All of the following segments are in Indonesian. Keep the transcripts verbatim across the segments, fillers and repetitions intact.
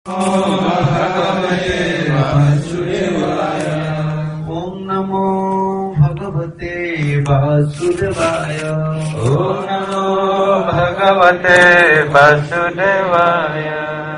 ओम नमो भगवते वासुदेवाय। ओम नमो भगवते वासुदेवाय।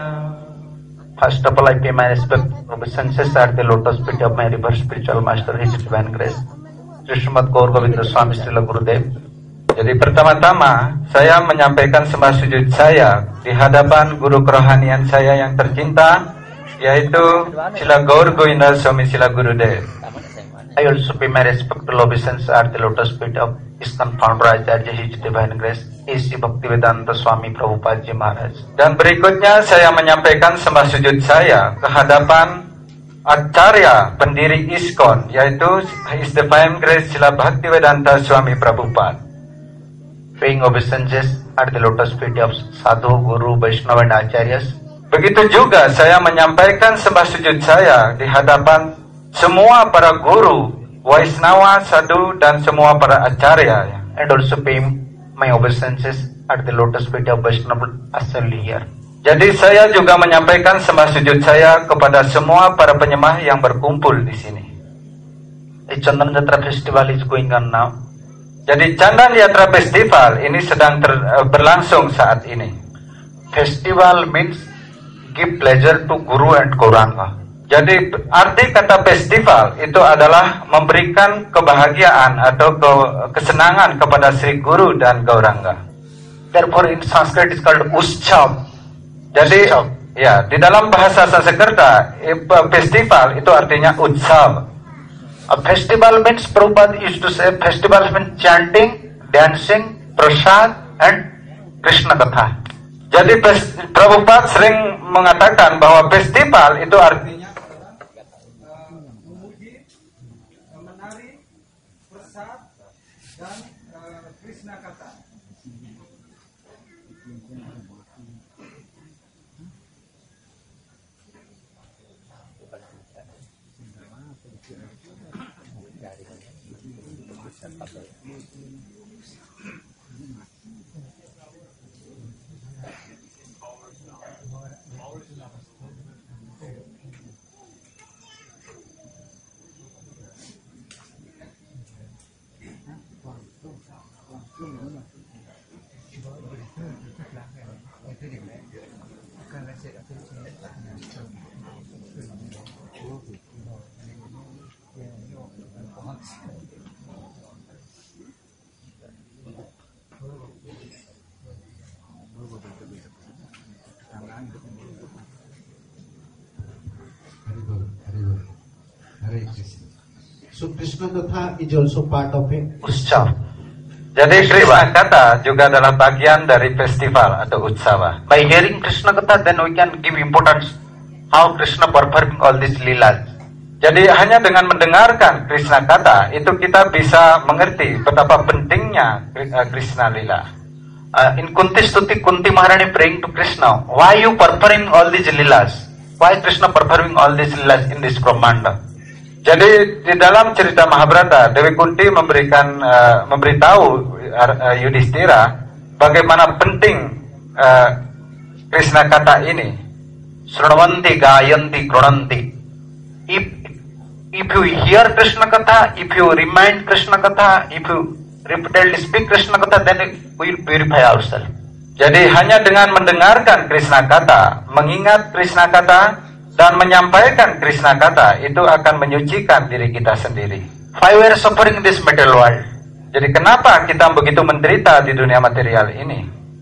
First of all, I pay my respect to the senses at the lotus feet of my reverse spiritual master, His Divine Grace, Sri Srimad Gaur Govinda Swami Srila Gurudev. Jadi pertama-tama saya menyampaikan sembah sujud saya di hadapan guru kerohanian saya yang tercinta, yaitu Srila Gaur Govinda Swami Srila Gurudev. I also pay my respect to obeisance at the lotus feet of ISKCON founder Acharya His Divine Grace, A C Bhaktivedanta Swami Prabhupada Ji Maharaj. Dan berikutnya saya menyampaikan sembah sujud saya ke hadapan Acharya pendiri ISKCON, yaitu His Divine Grace Srila Bhaktivedanta Swami Prabhupada. Paying obeisances at the lotus feet of Sadhu, Guru, Vaishnava and Acharyas. Begitu juga saya menyampaikan sembah sujud saya di hadapan semua para guru, Vaishnava, Sadhu dan semua para Acharya, and also paying my obeisances at the lotus feet of Vaishnava assembly here. Jadi saya juga menyampaikan sembah sujud saya kepada semua para penyembah yang berkumpul di sini. The Chandan Yatra Festival is going on now. Jadi Chandan Yatra Festival ini sedang ter, uh, berlangsung saat ini. Festival means give pleasure to Guru and Gauranga. Jadi arti kata festival itu adalah memberikan kebahagiaan atau ke, kesenangan kepada Sri Guru dan Gauranga. Therefore in Sanskrit is called Utshav. Jadi ya di dalam bahasa Sanskerta festival itu artinya Utsav. A festival means Prabhupada used to say festival means chanting, dancing, prasad and Krishna Katha. Jadi Prabhupada sering mengatakan bahwa festival itu artinya memuji, menari, prasad dan uh, Krishna Katha. So Krishna Katha is also part of it. Utshav. Jadi Krishna Katha juga adalah bagian dari festival atau Utsava. By hearing Krishna Katha, then we can give importance how Krishna performing all these leelas. Jadi hanya dengan mendengarkan Krishna Katha itu kita bisa mengerti betapa pentingnya Krishna Lila. Uh, in Kunti Stuti, Kunti Maharani praying to Krishna, why you performing all these leelas? Why Krishna performing all these leelas in this Brahmanda? Jadi di dalam cerita Mahabharata, Dewi Kunti memberikan uh, memberitahu uh, Yudhistira bagaimana penting uh, Krishna Katha ini. Srunavanti gayanti grunanti. If if you hear Krishna Katha, if you remind Krishna Katha, if you repeatedly speak Krishna Katha, then we will purify ourselves. Jadi hanya dengan mendengarkan Krishna Katha, mengingat Krishna Katha dan menyampaikan Krishna Katha itu akan menyucikan diri kita sendiri. Why we are suffering in this material world? Jadi kenapa kita begitu menderita di dunia material ini?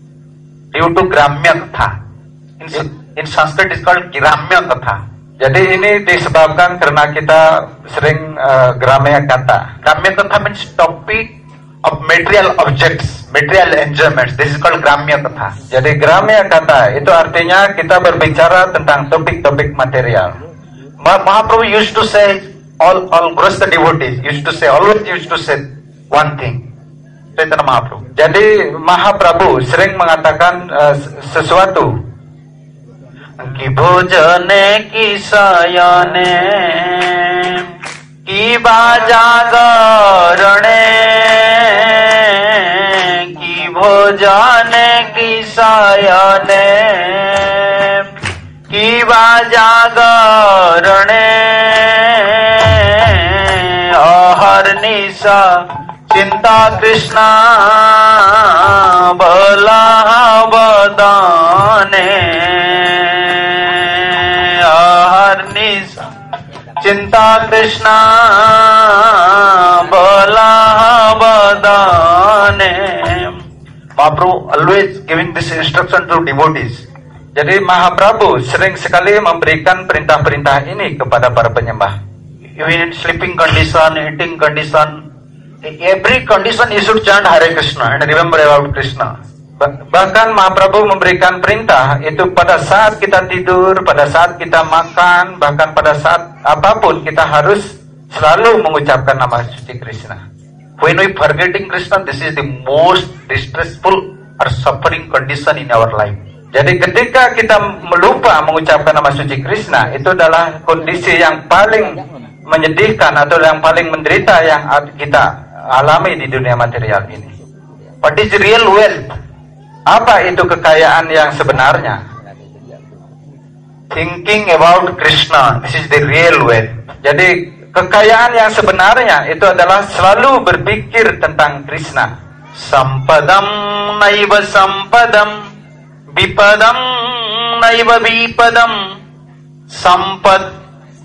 Due to Gramya Katha. In, in Sanskrit is called Gramya Katha. Jadi ini disebabkan karena kita sering uh, Gramya Katha. Gramya Katha means topic of material objects, material enjoyments. This is called Gramya Katha. Jadi Gramya Katha itu artinya kita berbicara tentang topik-topik material. Mahaprabhu used to say, all all Grasta devotees used to say, always used to say one thing. Chaitanya Mahaprabhu. Jadi Mahaprabhu sering mengatakan uh, sesuatu. Ki bhojane ki sayane ki bajagarane ki bhojane ki sayane Kiva jagarane aharnisa cinta Krishna balabadane aharnisa cinta Krishna balabadane. Mahaprabhu always giving this instruction to devotees. Jadi Mahaprabhu sering sekali memberikan perintah-perintah ini kepada para penyembah. Even in sleeping condition, eating condition, every condition you should chant Hare Krishna and remember about Krishna. Bahkan Mahaprabhu memberikan perintah itu pada saat kita tidur, pada saat kita makan, bahkan pada saat apapun kita harus selalu mengucapkan nama suci Krishna. When we forgetting Krishna, this is the most distressful or suffering condition in our life. Jadi ketika kita melupa mengucapkan nama suci Krishna, itu adalah kondisi yang paling menyedihkan atau yang paling menderita yang kita alami di dunia material ini. What is real wealth? Apa itu kekayaan yang sebenarnya? Thinking about Krishna, this is the real wealth. Jadi kekayaan yang sebenarnya itu adalah selalu berpikir tentang Krishna. Sampadam naiva sampadam, bipadam naiva bipadam, sampad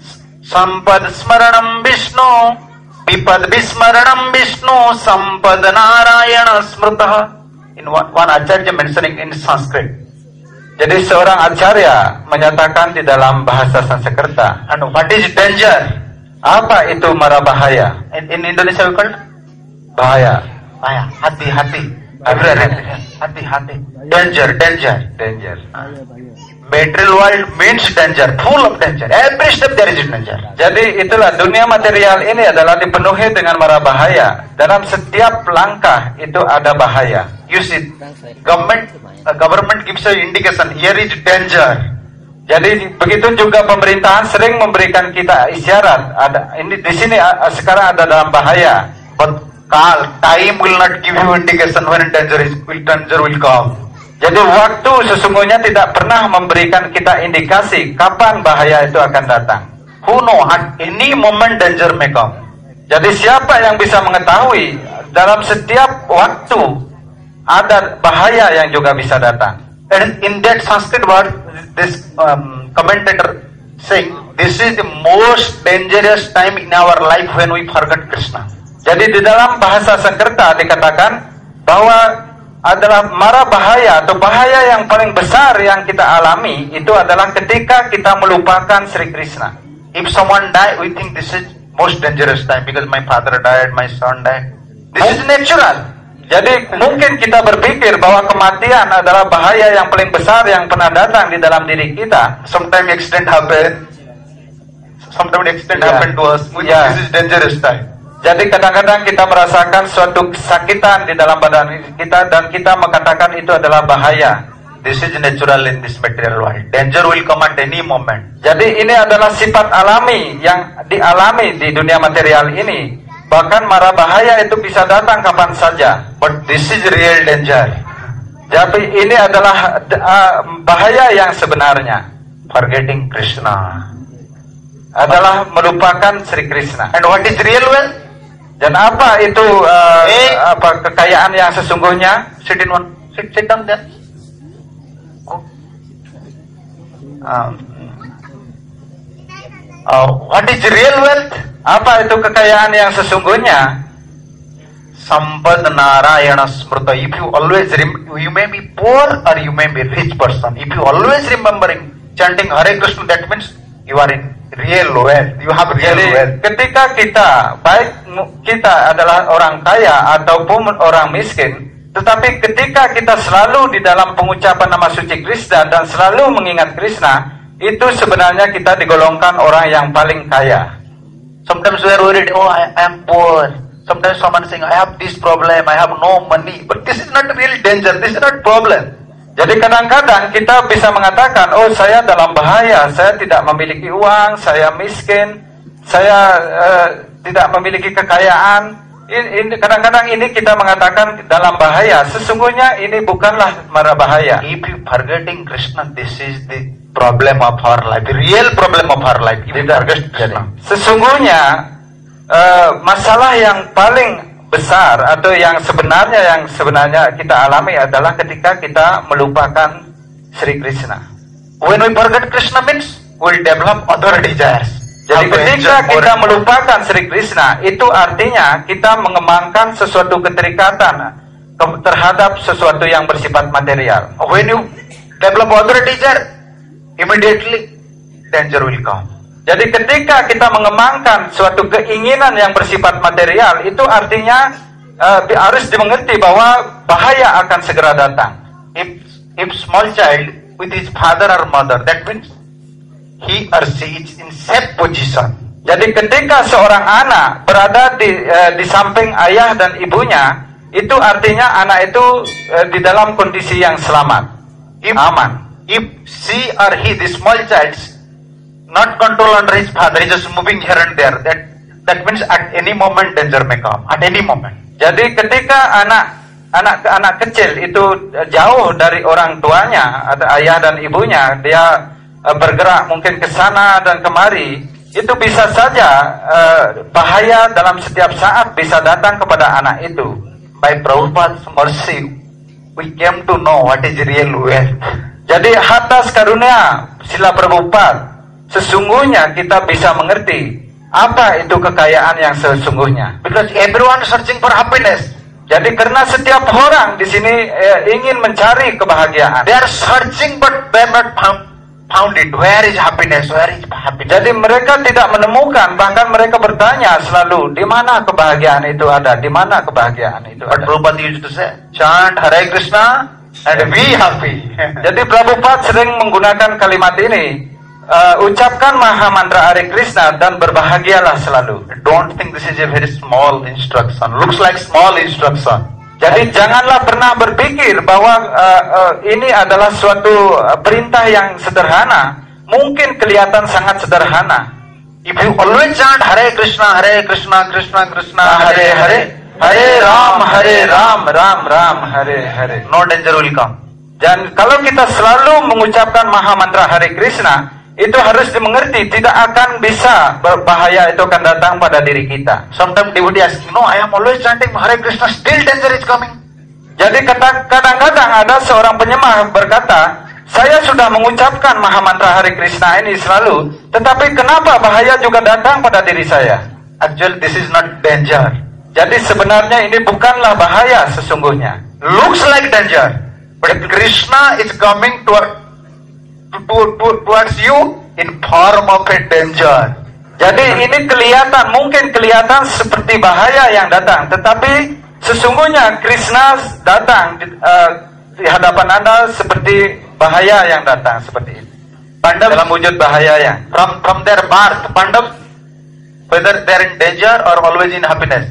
sampad smaranam Vishnu, bipad vismaranam Vishnu, sampad narayana smrutah. In one, one acarya mentioning in Sanskrit. Jadi seorang acarya menyatakan di dalam bahasa Sanskerta, and what is danger? Apa itu mara bahaya? In, in Indonesia we call bahaya. Bahaya, hati-hati. Hati-hati. Danger, danger, danger. Material world means danger, full of danger. Every step there is danger. Jadi itulah dunia material ini adalah dipenuhi dengan mara bahaya. Dalam setiap langkah itu ada bahaya. You see, government uh, government gives a indication here is danger. Jadi begitu juga pemerintahan sering memberikan kita isyarat. Ada ini di sini uh, sekarang ada dalam bahaya. But call, time will not give you indication when danger is will danger will come. Jadi waktu sesungguhnya tidak pernah memberikan kita indikasi kapan bahaya itu akan datang. Who know at any moment danger may come. Jadi siapa yang bisa mengetahui dalam setiap waktu ada bahaya yang juga bisa datang. And in that Sanskrit word, this um, commentator saying, this is the most dangerous time in our life when we forget Krishna. Jadi di dalam bahasa Sanskerta dikatakan bahwa adalah mara bahaya atau bahaya yang paling besar yang kita alami itu adalah ketika kita melupakan Sri Krishna. If someone die, we think this is most dangerous time because my father died, my son died. This is natural. Jadi mungkin kita berpikir bahwa kematian adalah bahaya yang paling besar yang pernah datang di dalam diri kita. Sometimes accident happen, sometimes accident yeah. happen to us. We yeah. This is dangerous time. Jadi kadang-kadang kita merasakan suatu kesakitan di dalam badan kita dan kita mengatakan itu adalah bahaya. This is natural in this material world. Danger will come at any moment. Jadi ini adalah sifat alami yang dialami di dunia material ini. Bahkan mara bahaya itu bisa datang kapan saja. But this is real danger. Jadi ini adalah uh, bahaya yang sebenarnya. Forgetting Krishna adalah melupakan Sri Krishna. And what is real wealth? Dan apa itu uh, eh. apa kekayaan yang sesungguhnya? Sit in one, sit, sit down there. Oh. Um, uh, what is real wealth? Apa itu kekayaan yang sesungguhnya? Sampad Narayana Smrta. If you always rem- you may be poor or you may be rich person. If you always remembering chanting Hare Krishna, that means you are in real wealth. You have real Jadi, wealth. Ketika kita baik kita adalah orang kaya ataupun orang miskin, tetapi ketika kita selalu di dalam pengucapan nama suci Krishna dan selalu mengingat Krishna, itu sebenarnya kita digolongkan orang yang paling kaya. Sometimes we are worried, oh I am poor. Sometimes someone saying, I have this problem, I have no money. But this is not real danger, this is not problem. Jadi kadang-kadang kita bisa mengatakan, oh saya dalam bahaya, saya tidak memiliki uang, saya miskin, saya uh, tidak memiliki kekayaan. Ini, kadang-kadang ini kita mengatakan dalam bahaya. Sesungguhnya ini bukanlah mara bahaya. If you forgetting Krishna, this is the problem of our life, the real problem of our life. If you forget Krishna. Sesungguhnya uh, masalah yang paling besar atau yang sebenarnya yang sebenarnya kita alami adalah ketika kita melupakan Sri Krishna. When we forget Krishna means we develop other desires. Jadi ketika kita melupakan Sri Krishna, itu artinya kita mengembangkan sesuatu keterikatan terhadap sesuatu yang bersifat material. When you develop other desire, immediately danger will come. Jadi ketika kita mengembangkan suatu keinginan yang bersifat material, itu artinya uh, harus dimengerti bahwa bahaya akan segera datang. If if small child with his father or mother, that means he or she is in safe position. Jadi ketika seorang anak berada di uh, di samping ayah dan ibunya, itu artinya anak itu uh, di dalam kondisi yang selamat, if, aman. If she or he, the small child, not control under his father, he just moving here and there, that that means at any moment danger may come. At any moment. Jadi ketika anak anak anak kecil itu jauh dari orang tuanya atau ayah dan ibunya, dia uh, bergerak mungkin ke sana dan kemari, itu bisa saja uh, bahaya dalam setiap saat bisa datang kepada anak itu. By Prabhupada's mercy, we came to know what is real wealth. Jadi atas karunia Srila Prabhupada, sesungguhnya kita bisa mengerti apa itu kekayaan yang sesungguhnya. Because everyone searching for happiness. Jadi karena setiap orang di sini eh, ingin mencari kebahagiaan. They are searching but they have not found, found it. Where is happiness? Where is happiness? Jadi mereka tidak menemukan, bahkan mereka bertanya selalu, di mana kebahagiaan itu ada? Di mana kebahagiaan itu But ada? Prabhupada used to say, chant Hare Krishna and be happy. Jadi Prabhupada sering menggunakan kalimat ini. Uh, ucapkan maha mantra Hare Krishna dan berbahagialah selalu. Don't think this is a very small instruction. Looks like small instruction. Jadi janganlah pernah berpikir bahwa uh, uh, ini adalah suatu uh, perintah yang sederhana. Mungkin kelihatan sangat sederhana. If you always chant Hare Krishna, Hare Krishna, Krishna Krishna, Hare Hare, Hare Ram, Hare Ram, Ram Ram, Hare Hare, no danger will come. Dan kalau kita selalu mengucapkan maha mantra Hare Krishna, itu harus dimengerti, tidak akan bisa berbahaya itu akan datang pada diri kita. Sometimes devotee ask, no, I am always chanting Hare Krishna, still danger is coming. Jadi kadang-kadang ada seorang penyembah berkata, saya sudah mengucapkan maha mantra Hare Krishna ini selalu, tetapi kenapa bahaya juga datang pada diri saya? Actually, this is not danger. Jadi sebenarnya ini bukanlah bahaya sesungguhnya. Looks like danger, but Krishna is coming toward To, to, towards you in form of a danger. Jadi ini kelihatan, mungkin kelihatan seperti bahaya yang datang, tetapi sesungguhnya Krishna datang di, uh, di hadapan Anda seperti bahaya yang datang seperti ini. Pandav, dalam wujud bahaya yang from from their birth, Pandav, whether they are in danger or always in happiness.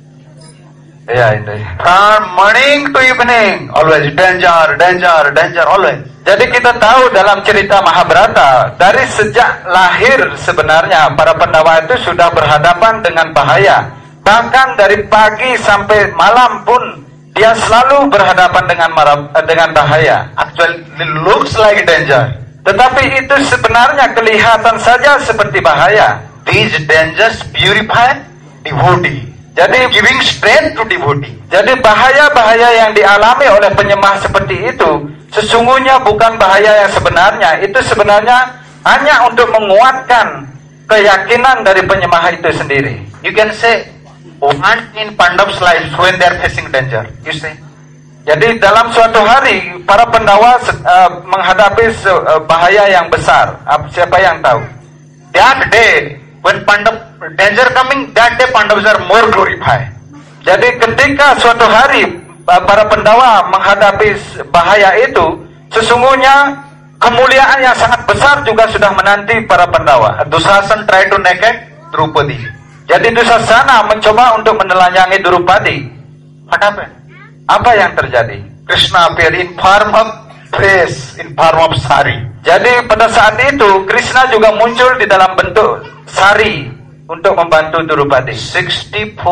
Ya, ini. From morning to evening, always danger, danger, danger, always. Jadi kita tahu dalam cerita Mahabharata, dari sejak lahir sebenarnya para Pandawa itu sudah berhadapan dengan bahaya. Bahkan dari pagi sampai malam pun dia selalu berhadapan dengan marab, dengan bahaya. Actually, it looks like danger. Tetapi itu sebenarnya kelihatan saja seperti bahaya. These dangers purify devotee. Jadi giving strength to devotee. Jadi bahaya-bahaya yang dialami oleh penyembah seperti itu sesungguhnya bukan bahaya yang sebenarnya. Itu sebenarnya hanya untuk menguatkan keyakinan dari penyembah itu sendiri. You can say, once in Pandav's life when they are facing danger, you say. Jadi dalam suatu hari para Pandawa uh, menghadapi uh, bahaya yang besar. Siapa yang tahu? That day when Pandav danger coming, that day Pandavas are more glorified. Jadi ketika suatu hari para Pandawa menghadapi bahaya itu, sesungguhnya kemuliaan yang sangat besar juga sudah menanti para Pandawa. Dusasana tried to naked Draupadi. Jadi Dusasana mencoba untuk menelanjangi Draupadi. What happened? Apa yang terjadi? Krishna appeared in form of face, in form of sari. Jadi pada saat itu Krishna juga muncul di dalam bentuk sari untuk membantu Draupadi. sixty-four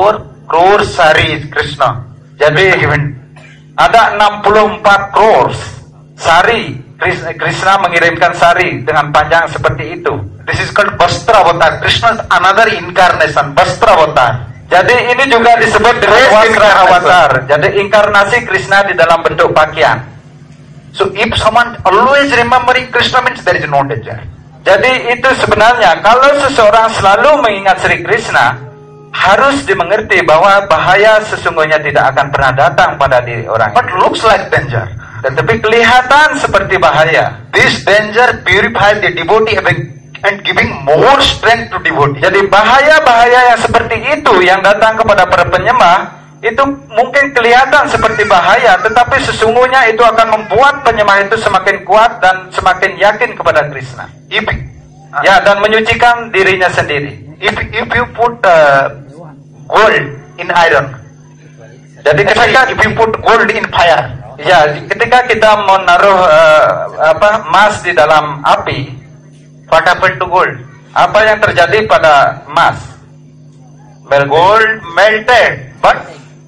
crores sari Krishna. Jadi ada enam puluh empat crores sari. Krishna mengirimkan sari dengan panjang seperti itu. This is called Vastra Avatar. Krishna is another incarnation, Vastra Avatar. Jadi ini juga disebut Vastra Avatar. Jadi inkarnasi Krishna di dalam bentuk pakaian. So if someone always remembering Krishna means there is no danger. Jadi itu sebenarnya kalau seseorang selalu mengingat Sri Krishna, harus dimengerti bahwa bahaya sesungguhnya tidak akan pernah datang pada diri orang. But looks like danger. Tetapi kelihatan seperti bahaya. This danger purifies the devotee and giving more strength to devotee. Jadi bahaya-bahaya yang seperti itu yang datang kepada para penyembah itu mungkin kelihatan seperti bahaya, tetapi sesungguhnya itu akan membuat penyembah itu semakin kuat dan semakin yakin kepada Krishna. If, ya, dan menyucikan dirinya sendiri. If if you put uh, gold in iron, jadi ketika if you put gold in fire, ya, ketika kita menaruh uh, apa emas di dalam api, what happened to gold? Apa yang terjadi pada emas? Well, gold melted, but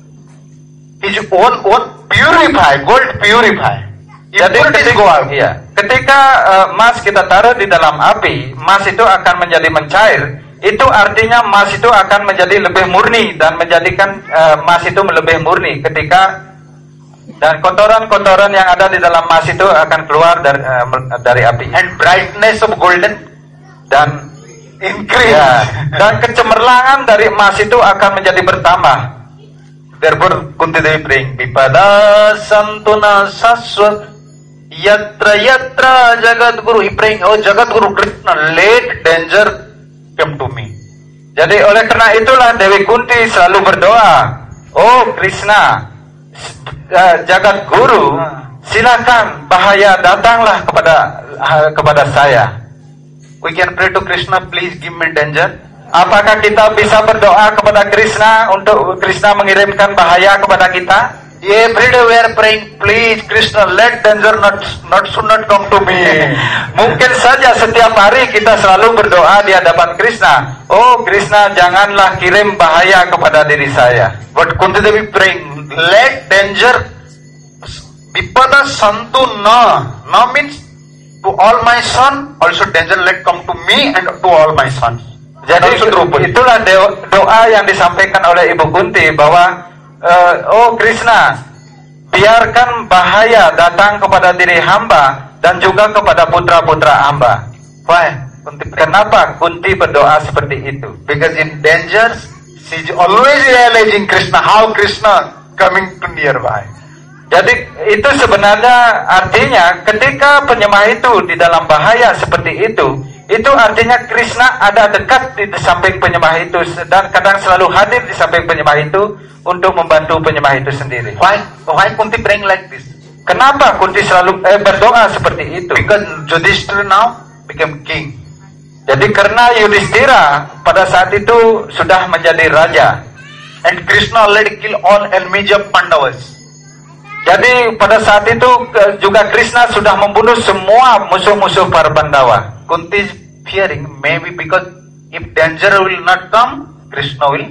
his own own purify, gold purify. Jadi ketika, ya, ketika uh, emas kita taruh di dalam api, emas itu akan menjadi mencair. Itu artinya emas itu akan menjadi lebih murni dan menjadikan uh, emas itu lebih murni ketika dan kotoran-kotoran yang ada di dalam emas itu akan keluar dari, uh, dari api. And brightness of golden dan increase. Ya, dan kecemerlangan dari emas itu akan menjadi bertambah. Therefore Kunti Devi praying Vipada Santuna Saswat Yatra Yatra Jagat Guru. He praying, oh Jagat Guru Krishna, let danger come to me. Jadi oleh karena itulah Dewi Kunti selalu berdoa, oh Krishna, uh, Jagat Guru, silakan bahaya datanglah kepada uh, kepada saya. We can pray to Krishna, please give me danger. Apakah kita bisa berdoa kepada Krishna untuk Krishna mengirimkan bahaya kepada kita? Every day we are praying, please Krishna, let danger not not should not come to me. Mungkin saja setiap hari kita selalu berdoa di hadapan Krishna, oh Krishna, janganlah kirim bahaya kepada diri saya. But Kunti Devi praying, let danger Vipada Santu Na. Na means to all my son, also danger let come to me and to all my sons. Jadi itulah doa yang disampaikan oleh Ibu Kunti bahwa uh, oh Krishna, biarkan bahaya datang kepada diri hamba dan juga kepada putra-putra hamba. Why? Kunti, kenapa Kunti berdoa seperti itu? Because in dangers, she is always realizing Krishna, how Krishna coming to nearby. Jadi itu sebenarnya artinya ketika penyembah itu di dalam bahaya seperti itu, itu artinya Krishna ada dekat di samping penyembah itu dan kadang selalu hadir di samping penyembah itu untuk membantu penyembah itu sendiri. Why? Why Kunti praying like this? Kenapa Kunti selalu eh, berdoa seperti itu? Because Yudhishthira now became king. Jadi karena Yudhishthira pada saat itu sudah menjadi raja, and Krishna already kill all enemies of Pandavas. Jadi pada saat itu juga Krishna sudah membunuh semua musuh-musuh para Pandawa. Kunti is fearing maybe because if danger will not come, Krishna will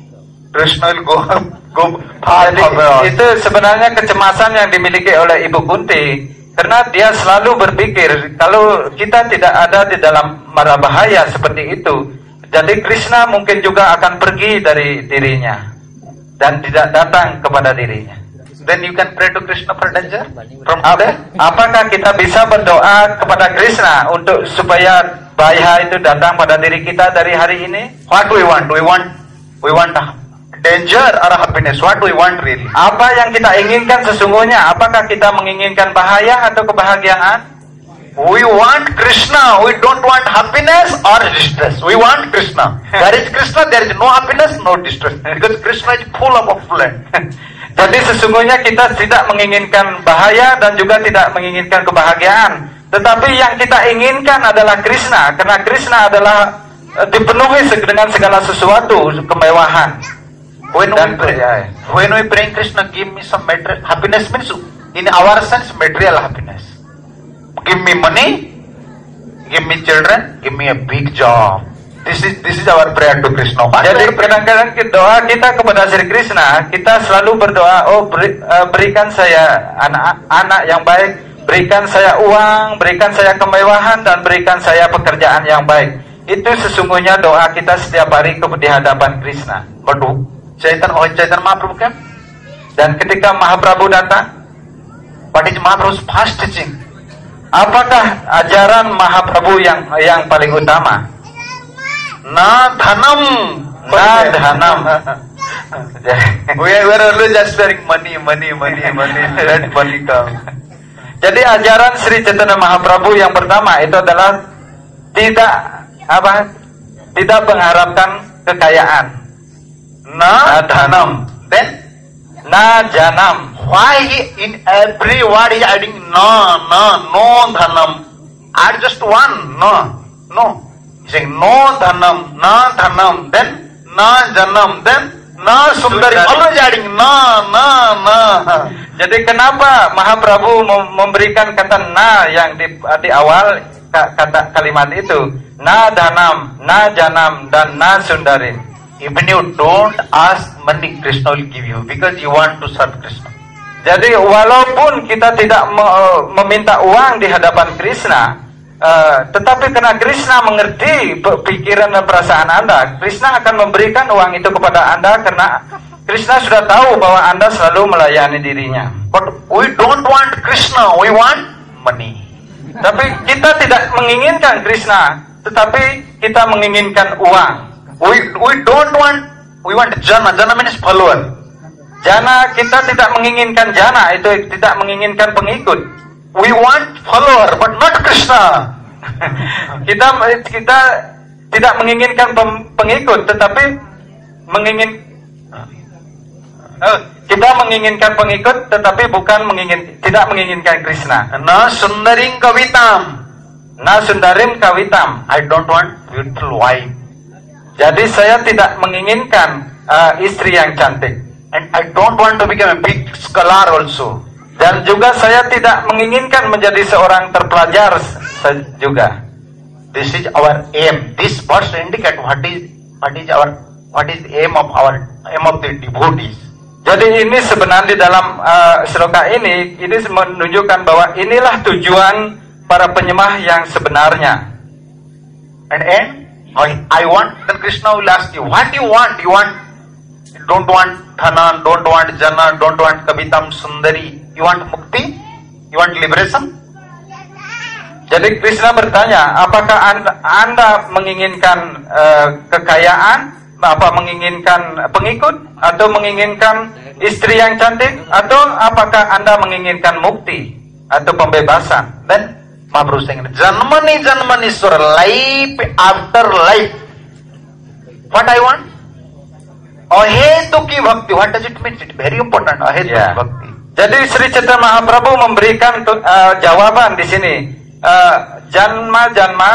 Krishna will go go far away. Itu sebenarnya kecemasan yang dimiliki oleh Ibu Kunti karena dia selalu berpikir kalau kita tidak ada di dalam mara bahaya seperti itu, jadi Krishna mungkin juga akan pergi dari dirinya dan tidak datang kepada dirinya. Then you can pray to Krishna for danger from today. Apakah kita bisa berdoa kepada Krishna untuk supaya bahaya itu datang pada diri kita dari hari ini? What do we want? Do we want we want danger or happiness? What do we want really? Apa yang kita inginkan sesungguhnya? Apakah kita menginginkan bahaya atau kebahagiaan? We want Krishna. We don't want happiness or distress. We want Krishna. There is Krishna, there is no happiness, no distress. Because Krishna is full of affluence. Jadi sesungguhnya kita tidak menginginkan bahaya dan juga tidak menginginkan kebahagiaan. Tetapi yang kita inginkan adalah Krishna. Karena Krishna adalah uh, dipenuhi dengan segala sesuatu, kemewahan. When we pray, when we pray Krishna, give me some material happiness means in our sense material happiness. Give me money, give me children, give me a big job. This is this is our prayer to Krishna. Jadi kadang-kadang doa kita kepada Sri Krishna, kita selalu berdoa, oh beri, uh, berikan saya anak-anak yang baik, berikan saya uang, berikan saya kemewahan, dan berikan saya pekerjaan yang baik. Itu sesungguhnya doa kita setiap hari di hadapan Krishna. But Chaitanya, oh Chaitanya Mahaprabhu came. Dan ketika Mahaprabhu datang, what is Mahaprabhu's first teaching? Apakah ajaran Mahaprabhu yang yang paling utama? Na dhanam, na dhanam. we are we are always just sharing money, money, money, money, let money come. Jadi ajaran Sri Chaitanya Mahaprabhu yang pertama itu adalah tidak apa? Tidak mengharapkan kekayaan. Na dhanam. Then na janam. Why in every word is adding na, na, no dhanam? Add just one, no, no. He's saying no dhanam, na dhanam, then na janam, then na sundari. Always adding na, na, na. Jadi kenapa Mahaprabhu memberikan kata na yang di, di awal kata kalimat itu? Na dhanam, na janam, dan na sundari. Even you don't ask money, Krishna will give you because you want to serve Krishna. Jadi walaupun kita tidak meminta uang di hadapan Krishna, uh, tetapi karena Krishna mengerti pikiran dan perasaan Anda, Krishna akan memberikan uang itu kepada Anda karena Krishna sudah tahu bahwa Anda selalu melayani dirinya. But we don't want Krishna, we want money. Tapi kita tidak menginginkan Krishna, tetapi kita menginginkan uang. We we don't want we want jana. Jana means follower. Jana, kita tidak menginginkan jana, itu tidak menginginkan pengikut. We want follower but not Krishna. kita kita tidak menginginkan pengikut, tetapi mengingin uh, kita menginginkan pengikut, tetapi bukan mengingin tidak menginginkan Krishna. Na sundaring kavitam. Na sundarim kavitam. I don't want beautiful wife. Jadi saya tidak menginginkan uh, istri yang cantik. And I don't want to become a big scholar also. Dan juga saya tidak menginginkan menjadi seorang terpelajar juga. This is our aim. This verse indicate what is what is our what is the aim of our aim of the devotees. Jadi ini sebenarnya di dalam uh, sloka ini ini menunjukkan bahwa inilah tujuan para penyembah yang sebenarnya. And end I, I want, then Krishna will ask you, what do you want? You want, you don't want dhana, don't want jana, don't want kavitam sundari. You want mukti? You want liberation? Jadi Krishna bertanya, apakah anda, anda menginginkan uh, kekayaan, apa menginginkan pengikut, atau menginginkan istri yang cantik, atau apakah anda menginginkan mukti atau pembebasan? Dan Mahaprabhu saying, Janmani Janmani Sura, life after life. What I want? Ahetuki bhakti. What does it mean? It's very important. Ahetuki yeah. bhakti. Jadi Sri Chaitanya Mahaprabhu memberikan uh, jawaban di sini. Uh, janma janma.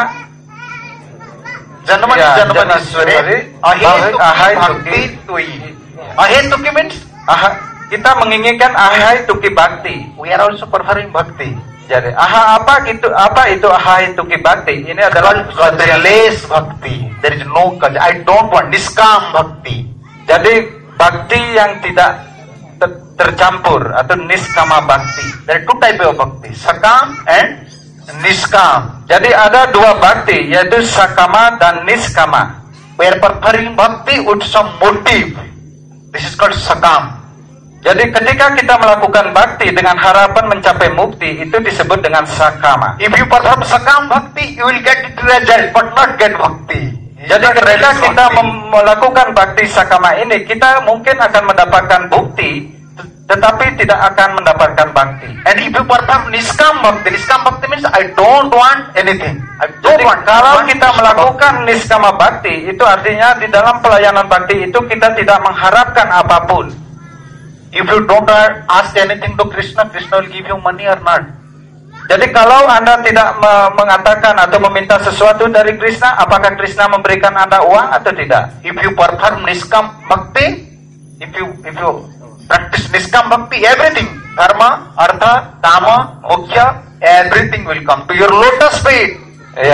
Janmani ya, Janmani Sura. Ahetuki bhakti tui. Ahetuki means aha, kita menginginkan ahetuki bhakti. We are also preferring bhakti. Jadi, aha apa itu apa itu aha itu bhakti? Ini adalah less bhakti. There is no culture. I don't want niskam bhakti. Jadi bhakti yang tidak ter tercampur atau niskama bhakti. There are two types of bhakti, sakam and niskam. Jadi ada dua bhakti, yaitu sakama dan niskama. We are preferring bhakti with some motive. This is called sakam. Jadi ketika kita melakukan bakti dengan harapan mencapai mukti, itu disebut dengan sakama. If you perform sakam bhakti, you will get it result, but not get bhakti. Jadi ketika kita melakukan bakti sakama ini, kita mungkin akan mendapatkan bukti, tetapi tidak akan mendapatkan bakti. And if you perform niskam bhakti, niskam bhakti means I don't want anything. I don't Jadi want. kalau kita melakukan niskama bakti, itu artinya di dalam pelayanan bakti itu kita tidak mengharapkan apapun. If you don't ask anything to Krishna, Krishna will give you money or not. Jadi kalau Anda tidak me mengatakan atau meminta sesuatu dari Krishna, apakah Krishna memberikan Anda uang atau tidak? If you perform niskam bhakti, if you if you practice niskam bhakti, everything, dharma, artha, kama, moksha, everything will come to your lotus feet. Ya.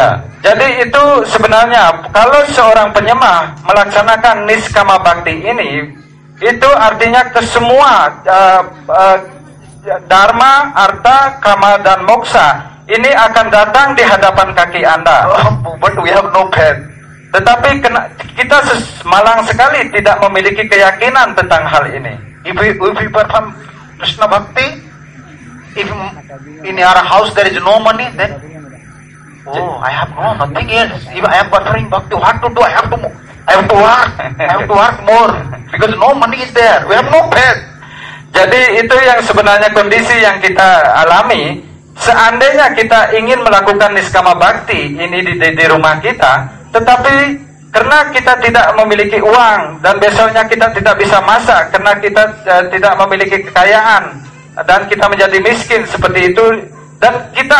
Jadi itu sebenarnya kalau seorang penyembah melaksanakan niskama bakti ini, itu artinya ke semua uh, uh, dharma, arta, kama dan moksa ini akan datang di hadapan kaki Anda. Oh, but we have no faith. Tetapi kena, kita ses, malang sekali tidak memiliki keyakinan tentang hal ini. If we, if we perform Krishna Bhakti, if in our house there is no money, then oh, I have no nothing else. If I am performing Bhakti, what to do? I have to, I have to work. I have to work more because no money is there. We have no faith. Jadi itu yang sebenarnya kondisi yang kita alami. Seandainya kita ingin melakukan niskama bakti ini di, di, di rumah kita, tetapi karena kita tidak memiliki uang dan besoknya kita tidak bisa masak karena kita uh, tidak memiliki kekayaan dan kita menjadi miskin seperti itu, dan kita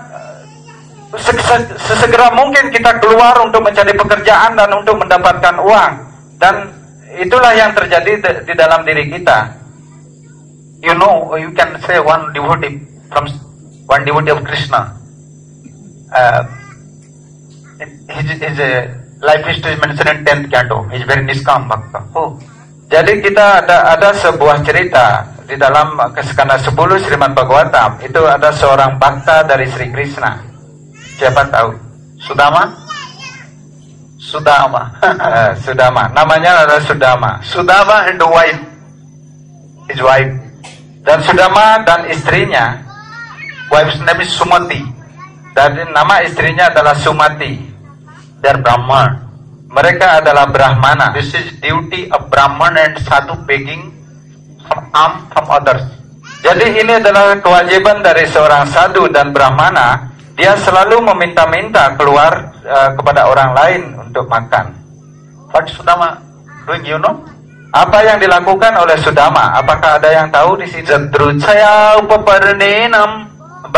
uh, sesegera mungkin kita keluar untuk mencari pekerjaan dan untuk mendapatkan uang, dan itulah yang terjadi di, di dalam diri kita. You know, you can say one devotee from one devotee of Krishna. Uh, his, his uh, life history is mentioned in tenth canto. He is very niskam bhakta. Oh, jadi kita ada ada sebuah cerita di dalam skanda sepuluh Srimad Bhagavatam. Itu ada seorang bhakta dari Sri Krishna. Siapa tahu? Sudama. Sudama. uh, Sudama. Namanya adalah Sudama. Sudama and the wife. His wife. Dan Sudama dan istrinya, wife's name is Sumati. Dan nama istrinya adalah Sumati. They are Brahman. Mereka adalah Brahmana. This is duty of Brahman and Sadhu begging some alms from others. Jadi ini adalah kewajiban dari seorang sadhu dan Brahmana. Dia selalu meminta-minta keluar uh, kepada orang lain untuk makan. What Sudama doing, you know? Apa yang dilakukan oleh Sudama? Apakah ada yang tahu di sini? Jadruchaya upaparnenam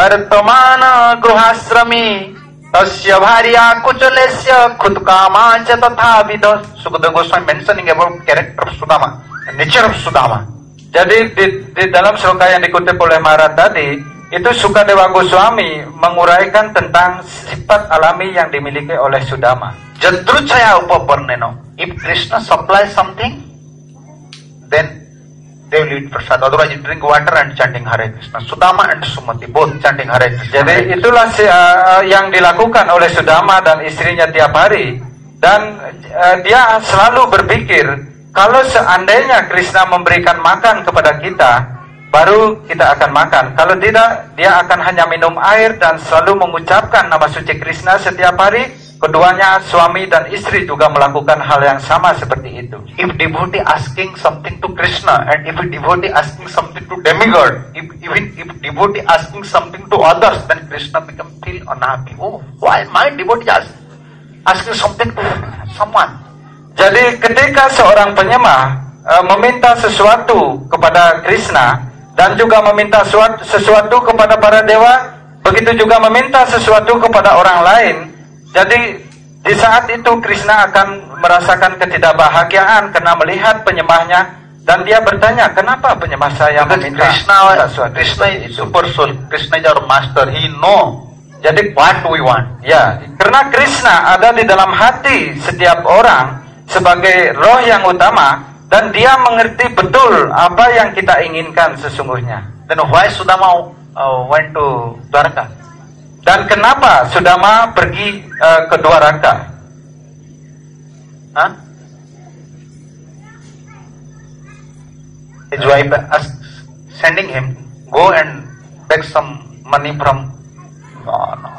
vartamana gruhasrami tasya bharya kuchalesya khudkama cha tatha vidas. Sukadeva Goswami mentioning about character of Sudama, the nature of Sudama. Jadi di, di dalam sloka yang dikutip oleh Maharaj tadi, itu Sukadewa Goswami menguraikan tentang sifat alami yang dimiliki oleh Sudama. Jadruchaya upaparnenam. If Krishna supplies something, then they will eat prasad. Otherwise, you drink water and chanting Hare Krishna. Sudama and Sumati both chanting Hare Krishna. Jadi itulah si, uh, yang dilakukan oleh Sudama dan istrinya tiap hari. Dan uh, dia selalu berpikir, kalau seandainya Krishna memberikan makan kepada kita, baru kita akan makan. Kalau tidak, dia akan hanya minum air dan selalu mengucapkan nama suci Krishna setiap hari. Keduanya, suami dan istri, juga melakukan hal yang sama seperti itu. If devotee asking something to Krishna, and if devotee asking something to demigod, if, even if devotee asking something to others, then Krishna become feel unhappy. Oh, why my devotee ask, asking something to someone? Jadi ketika seorang penyembah e, meminta sesuatu kepada Krishna dan juga meminta sesuatu, sesuatu kepada para dewa, begitu juga meminta sesuatu kepada orang lain. Jadi di saat itu Krishna akan merasakan ketidakbahagiaan karena melihat penyembahnya, dan dia bertanya, kenapa penyembah saya meminta Krishna, sesuatu? Krishna is super soul. Krishna is our master. He know. Jadi what do we want? Ya, karena Krishna ada di dalam hati setiap orang sebagai roh yang utama, dan dia mengerti betul apa yang kita inginkan sesungguhnya. Then why Sudama uh, went to Dwarka? Dan kenapa Sudama pergi uh, ke Dwaraka? Huh? His wife asked, sending him, go and beg some money from. No, no.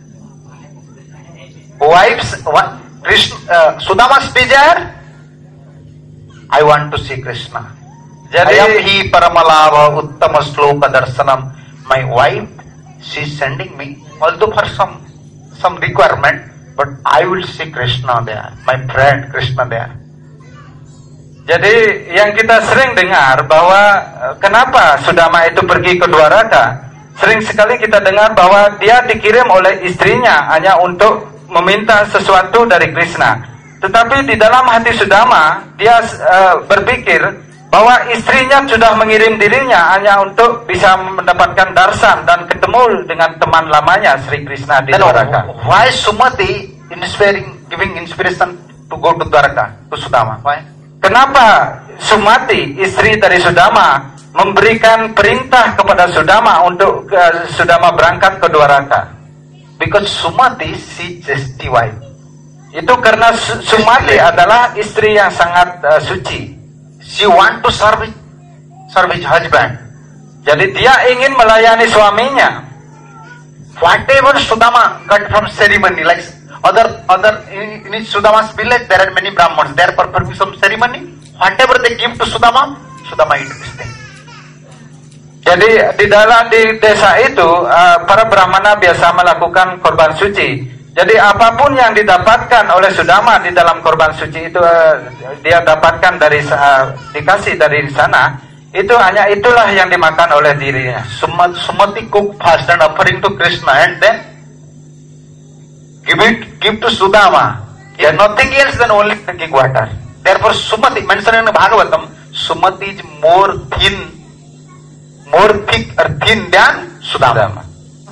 Wives, what? Krishna, uh, Sudama's desire. I want to see Krishna. Jadi, Ayam hi paramalava uttama sloka darsanam. My wife, she's sending me, although for some some requirement, but I will see Krishna there, my friend Krishna there. Jadi yang kita sering dengar bahwa kenapa Sudama itu pergi ke Dwaraka, sering sekali kita dengar bahwa dia dikirim oleh istrinya hanya untuk meminta sesuatu dari Krishna. Tetapi di dalam hati Sudama, dia uh, berpikir bahwa istrinya sudah mengirim dirinya hanya untuk bisa mendapatkan darsan dan ketemu dengan teman lamanya Sri Krishna di Then Dwaraka. why Sumati inspiring, giving inspiration to go to Dwaraka, to Sudama? Why? Kenapa Sumati, istri dari Sudama, memberikan perintah kepada Sudama untuk uh, Sudama berangkat ke Dwaraka? Because Sumati, she just the wife. Itu karena Su- Sumati adalah istri yang sangat uh, suci. She want to serve, serve his husband. Jadi dia ingin melayani suaminya. Whatever Sudama got from ceremony, like other other in, in Sudama's village, there are many Brahmins. They are performing some ceremony. Whatever they give to Sudama, Sudama eat this thing. Jadi di dalam di desa itu uh, para Brahmana biasa melakukan korban suci. Jadi apapun yang didapatkan oleh Sudama di dalam korban suci itu uh, dia dapatkan dari uh, dikasih dari sana, itu hanya itulah yang dimakan oleh dirinya. Sumati, Sumati cook fast and offering to Krishna and then give it give to Sudama. Yeah, nothing else than only drinking water. Therefore Sumati mentioned in the Bhagavatam, Sumati is more thin, more thick or thin than Sudama.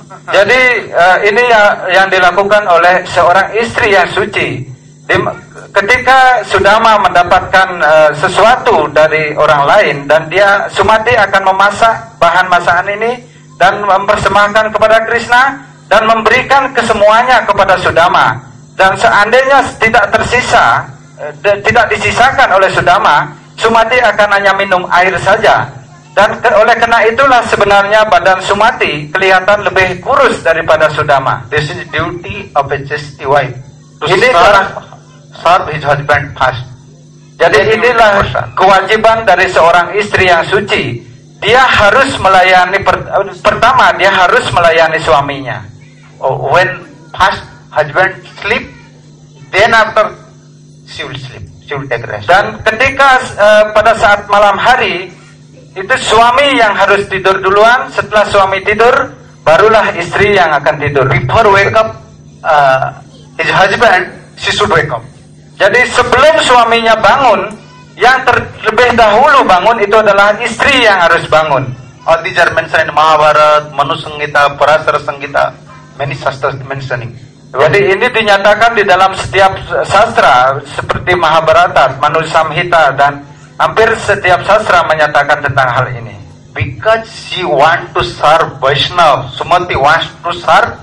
Jadi uh, ini yang, yang dilakukan oleh seorang istri yang suci. Di, ketika Sudama mendapatkan uh, sesuatu dari orang lain dan dia Sumati akan memasak bahan masakan ini dan mempersembahkan kepada Krishna dan memberikan kesemuanya kepada Sudama. Dan seandainya tidak tersisa, uh, tidak disisakan oleh Sudama, Sumati akan hanya minum air saja. Dan ke, oleh karena itulah sebenarnya badan Sumati kelihatan lebih kurus daripada Sudama. This is duty of a chaste wife to Ini serve, adalah serve his husband first. Jadi inilah kewajiban dari seorang istri yang suci. Dia harus melayani per, pertama dia harus melayani suaminya. Oh, when first husband sleep, then after she will sleep, she will take rest. Dan ketika uh, pada saat malam hari itu suami yang harus tidur duluan. Setelah suami tidur, barulah istri yang akan tidur. Before wake up, uh, his husband, she should wake up. Jadi sebelum suaminya bangun, yang terlebih dahulu bangun itu adalah istri yang harus bangun. All these are mentioned in Mahabharata, Manu Sanghita, Parasara Sanghita, many shastras mentioning. Jadi ini dinyatakan di dalam setiap sastra seperti Mahabharata, Manu Samhita, dan hampir setiap sastra menyatakan tentang hal ini. Because she want to serve Vaishnava, Sumati wants to serve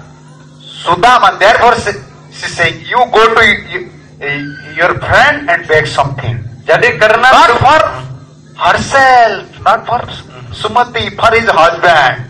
Sudama. Therefore, she, she saying, you go to you, your friend and beg something. Jadi karena Not for herself, not for Sumati, for his husband.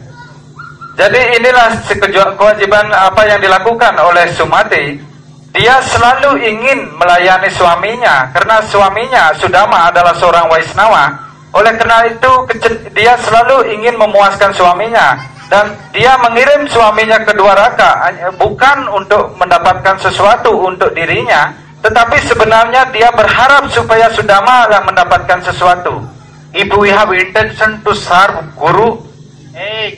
Jadi inilah kewajiban apa yang dilakukan oleh Sumati. Dia selalu ingin melayani suaminya karena suaminya Sudama adalah seorang Waisnawa. Oleh karena itu dia selalu ingin memuaskan suaminya dan dia mengirim suaminya ke Dwaraka bukan untuk mendapatkan sesuatu untuk dirinya, tetapi sebenarnya dia berharap supaya Sudama yang mendapatkan sesuatu. If we have intention to serve Guru, hey,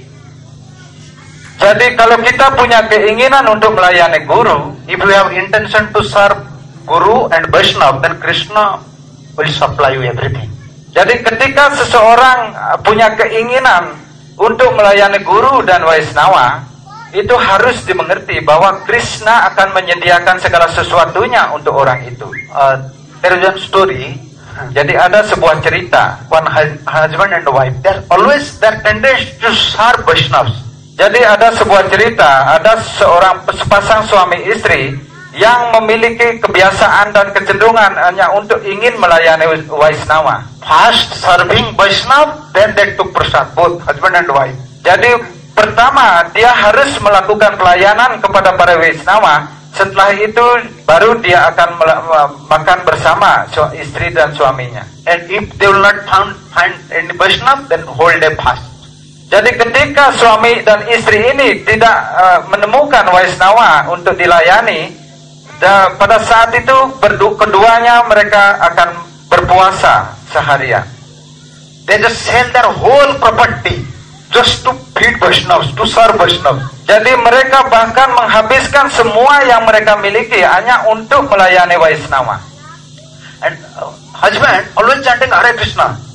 jadi kalau kita punya keinginan untuk melayani guru, if we have intention to serve Guru and Vaishnava, then Krishna will supply you everything. Jadi ketika seseorang punya keinginan untuk melayani guru dan Vaisnawa, itu harus dimengerti bahwa Krishna akan menyediakan segala sesuatunya untuk orang itu. Uh, there is one story. Jadi ada sebuah cerita, one husband and wife, they're always their tendency to serve Vaishnavas. Jadi ada sebuah cerita, ada seorang sepasang suami istri yang memiliki kebiasaan dan kecenderungan hanya untuk ingin melayani Vaisnava. First serving Vaishnava, then they took prasad, both husband and wife. Jadi pertama dia harus melakukan pelayanan kepada para Vaisnava. Setelah itu baru dia akan makan bersama istri dan suaminya. And if they will not find, find any Vaishnava, then whole day fast. Jadi ketika suami dan istri ini tidak uh, menemukan Vaisnava untuk dilayani, da, pada saat itu berdu, keduanya mereka akan berpuasa seharian. They just sell their whole property just to feed Vaishnavas, to serve Vaishnavas. Jadi mereka bahkan menghabiskan semua yang mereka miliki hanya untuk melayani Vaisnava. And uh, husband always chanting Hare Krishna.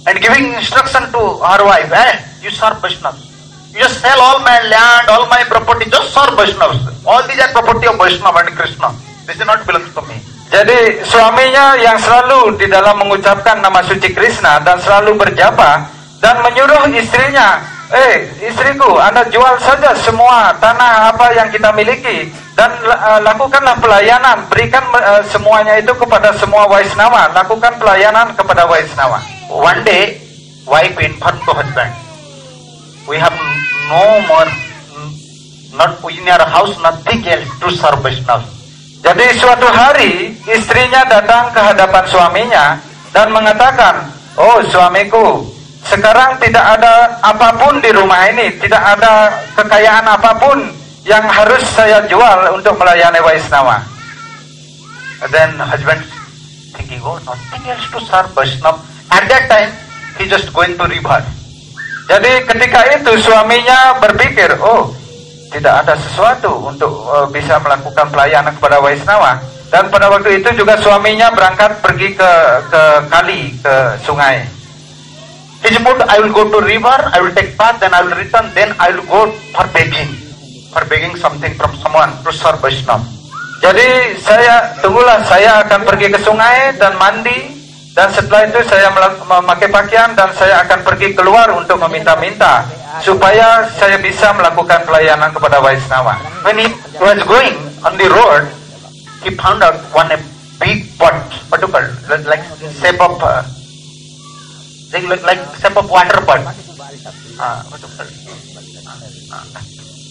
and giving instruction to her wife, eh, you serve Vaishnavas. You just sell all my land, all my property, just serve Vaishnavas. All these are property of Vaishnava and Krishna. This is not belongs to me. Jadi suaminya yang selalu di dalam mengucapkan nama suci Krishna dan selalu berjapa dan menyuruh istrinya, eh istriku, Anda jual saja semua tanah apa yang kita miliki dan uh, lakukanlah pelayanan, berikan uh, semuanya itu kepada semua Vaishnava, lakukan pelayanan kepada Vaishnava. One day, wife informed to husband, we have no more, not in our house, nothing else to serve Vaishnavas. Jadi suatu hari istrinya datang ke hadapan suaminya dan mengatakan, oh suamiku, sekarang tidak ada apapun di rumah ini, tidak ada kekayaan apapun yang harus saya jual untuk melayani Vaishnava. And then husband thinking, oh nothing else to serve Vaishnava. At that time, he just going to river. Jadi ketika itu suaminya berpikir, oh tidak ada sesuatu untuk uh, bisa melakukan pelayanan kepada Vaishnava. Dan pada waktu itu juga suaminya berangkat pergi ke ke kali, ke sungai. He said, I will go to river, I will take bath, then I will return, then I will go for begging, for begging something from someone to serve Vaishnava. Jadi saya tunggulah, saya akan pergi ke sungai dan mandi, dan setelah itu saya memakai pakaian dan saya akan pergi keluar untuk meminta-minta supaya saya bisa melakukan pelayanan kepada Vaishnava. When he was going on the road, he found out one a big pot, what do you call it? Like shape of, uh, like, like shape of water pot. Uh, what do you call it? Uh, uh.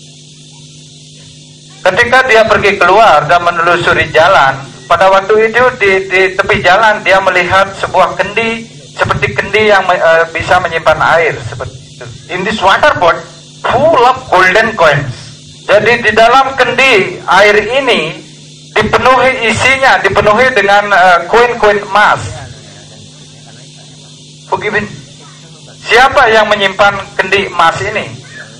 Ketika dia pergi keluar dan menelusuri jalan, pada waktu itu di, di tepi jalan dia melihat sebuah kendi seperti kendi yang uh, bisa menyimpan air seperti itu. In this water pot, full of golden coins. Jadi di dalam kendi air ini dipenuhi isinya, dipenuhi dengan uh, koin-koin emas. Forgiven. Siapa yang menyimpan kendi emas ini?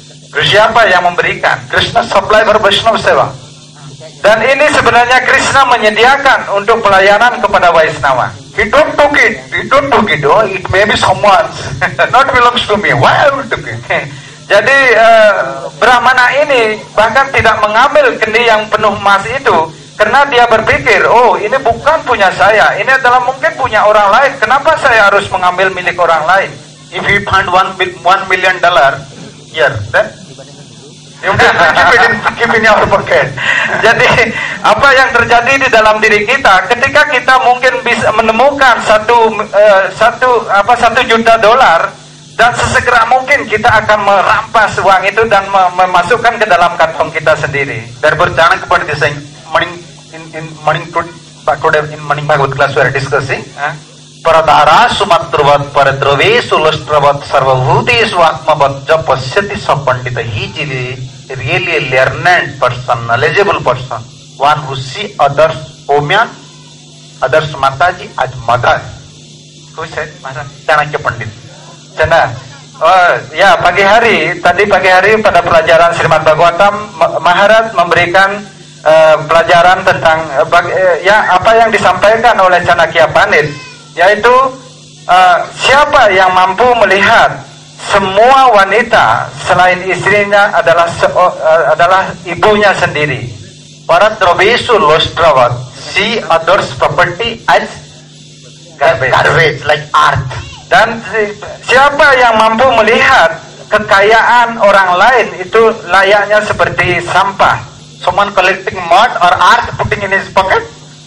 Siapa yang memberikan? Krishna supply for Vaishnava seva. Dan ini sebenarnya Krishna menyediakan untuk pelayanan kepada Vaishnava. He don't took it. He don't took it. Oh, it may be someone's. Not belongs to me. Why I will take it? Jadi uh, Brahmana ini bahkan tidak mengambil kendi yang penuh emas itu karena dia berpikir, oh ini bukan punya saya, ini adalah mungkin punya orang lain. Kenapa saya harus mengambil milik orang lain? If he find one one million dollar here, then you can keep it in, keep in your pocket. Jadi apa yang terjadi di dalam diri kita ketika kita mungkin bisa menemukan satu uh, satu apa satu juta dolar dan sesegera mungkin kita akan merampas uang itu dan memasukkan ke dalam kantong kita sendiri. Therefore, Chanakya is saying morning in in morning today in morning Bhagavad class we are discussing. Huh? Paradhara sumatravat paradrove sulastravat sarvabhutesu atmavat ja pasyati sapandita. He is really a learned person, knowledgeable person, one who see others women, others Mataji as mother. Who said? Chanakya Pandit. Canda. Oh ya, pagi hari tadi pagi hari pada pelajaran Srimad Bhagavatam Maharaj memberikan uh, pelajaran tentang uh, bagi, uh, ya apa yang disampaikan oleh Chanakya Pandit. Yaitu uh, siapa yang mampu melihat semua wanita selain istrinya adalah uh, adalah ibunya sendiri. Paradrovesu lostravat, see others' property as garbage, garbage like earth. Dan siapa yang mampu melihat kekayaan orang lain itu layaknya seperti sampah. Someone collecting mud or earth putting in his pocket.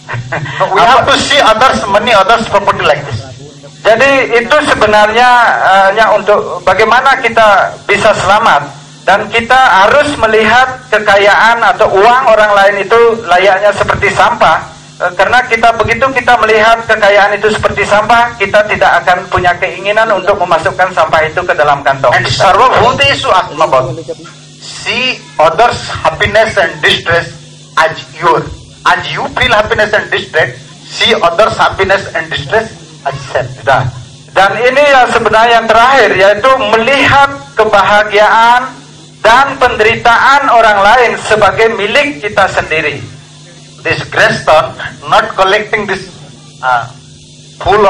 We have to see others money, others property like this. Jadi itu sebenarnya hanya uh, untuk bagaimana kita bisa selamat dan kita harus melihat kekayaan atau uang orang lain itu layaknya seperti sampah uh, karena kita begitu kita melihat kekayaan itu seperti sampah, kita tidak akan punya keinginan untuk memasukkan sampah itu ke dalam kantong. And sarva bhutesu atmabhat. See others' happiness and distress as your. As you feel happiness and distress, see others' happiness and distress as self. Dan ini yang sebenarnya yang terakhir, yaitu melihat kebahagiaan dan penderitaan orang lain sebagai milik kita sendiri. This Greshton not collecting this uh, full of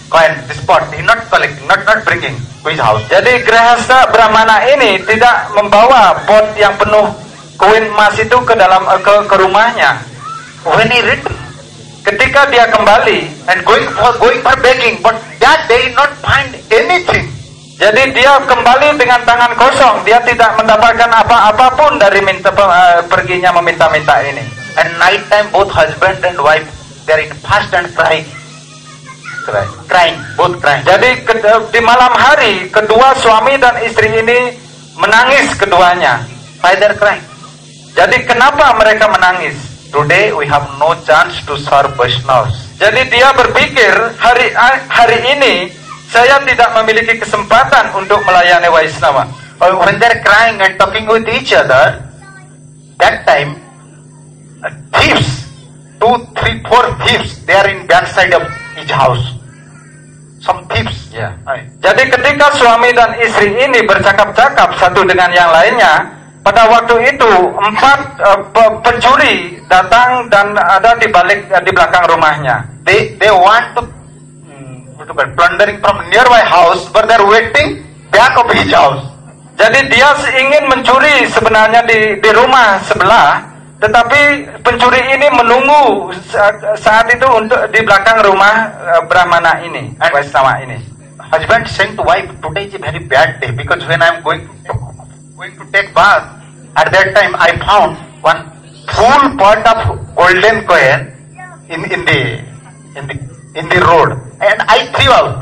coin, this pot. He not collecting, not not bringing to his house. Jadi Grahasta Brahmana ini tidak membawa pot yang penuh koin emas itu ke dalam ke, ke rumahnya. When he returned Ketika dia kembali and going for going for begging, but that they did not find anything. Jadi dia kembali dengan tangan kosong. Dia tidak mendapatkan apa-apapun dari minta uh, perginya meminta-minta ini. And night time both husband and wife they are in fast and crying. Crying, crying, both crying. Jadi ke, di malam hari kedua suami dan istri ini menangis keduanya. Why they are crying? Jadi kenapa mereka menangis? Today we have no chance to serve Vaishnavas. Jadi dia berpikir hari hari ini saya tidak memiliki kesempatan untuk melayani Vaishnava. When they are crying and talking with each other, that time thieves, two, three, four thieves, they are in backside of each house. Some thieves. Ya. Right. Jadi ketika suami dan istri ini bercakap-cakap satu dengan yang lainnya, pada waktu itu empat uh, pencuri datang dan ada di balik uh, di belakang rumahnya. They they want to um, plundering from nearby house, but they are waiting back of his house. Jadi dia ingin mencuri sebenarnya di di rumah sebelah, tetapi pencuri ini menunggu saat itu untuk di belakang rumah uh, Brahmana ini, Vaishnava ini. Husband saying to wife, today is a very bad day because when I am going to, going to take bath, at that time I found one full pot of golden coin in in the in the in the road, and I threw out.